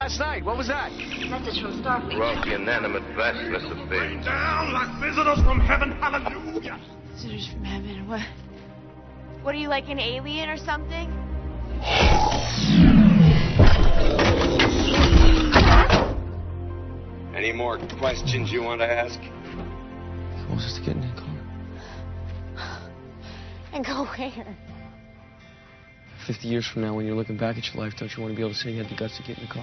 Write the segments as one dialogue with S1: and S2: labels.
S1: Last night, what was that?
S2: Message from Starfleet.
S3: Throughout the inanimate vastness of things.
S4: Down like visitors from heaven, hallelujah.
S5: Visitors from heaven, what? What are you, like an alien or something?
S3: Any more questions you want to ask?
S1: He wants us to get in the car.
S5: And go where?
S1: 50 years from now, when you're looking back at your life, don't you want to be able to say you had the guts to get in the car?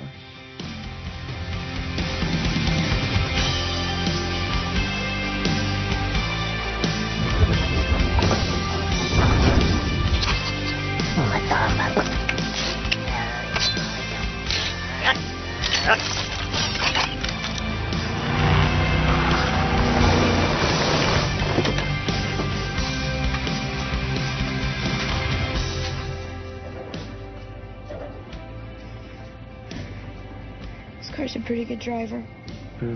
S5: Car's a pretty good driver.
S1: Yeah.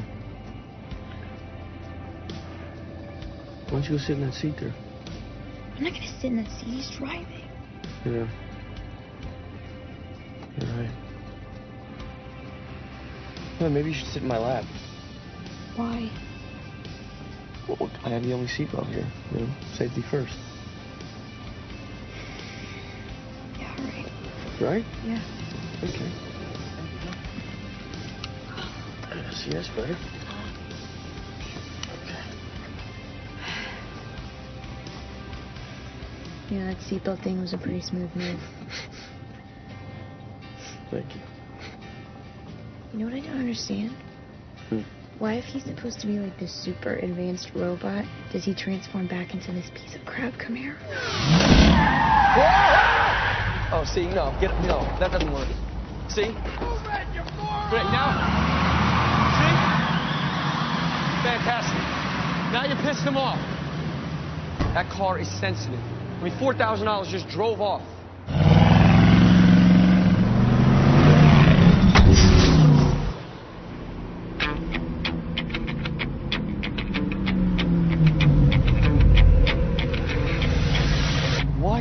S1: Why don't you go sit in that seat there?
S5: I'm not gonna sit in that seat. He's driving.
S1: Yeah. You're right. Well, maybe you should sit in my lap.
S5: Why?
S1: Well, I have the only seatbelt here. You know, safety first.
S5: Yeah, right.
S1: Right?
S5: Yeah.
S1: Okay. Yes, better. Okay.
S5: Yeah, that seatbelt thing was a pretty smooth move.
S1: Thank you.
S5: You know what I don't understand? Why, if he's supposed to be like this super advanced robot, does he transform back into this piece of crap Camaro?
S1: Oh, see, no, that doesn't work. See?
S4: Move it, you moron!
S1: Great, now. Fantastic. Now you pissed them off. That car is sensitive. I mean, $4,000 just drove off. What?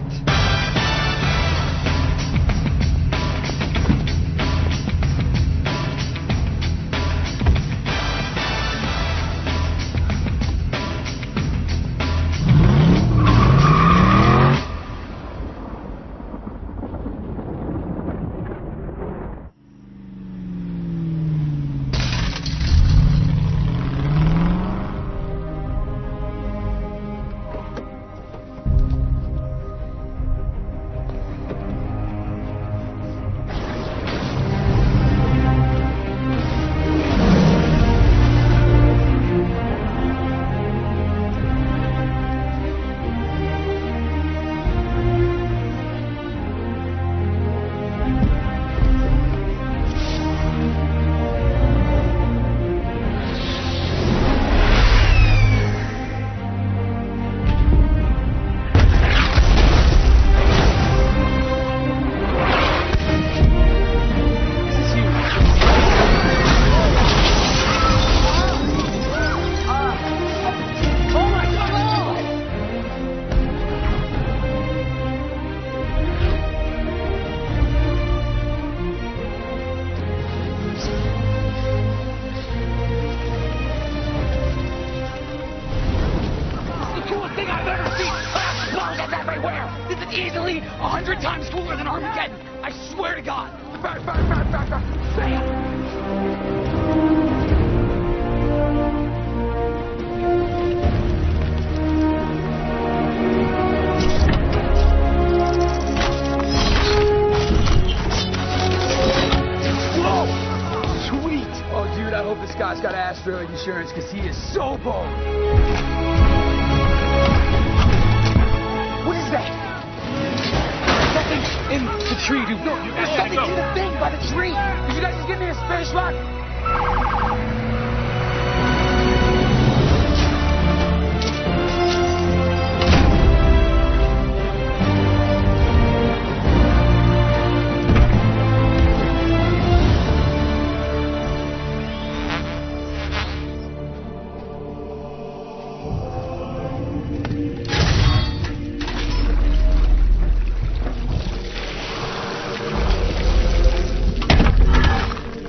S4: Easily 100 times cooler than Armageddon. I swear to God. Bam! I hope this guy's got asteroid insurance because he is so bold. What is that? Something in the tree, dude. No, there's something in the thing by the tree. Did you guys just give me a space rock?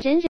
S2: 真人。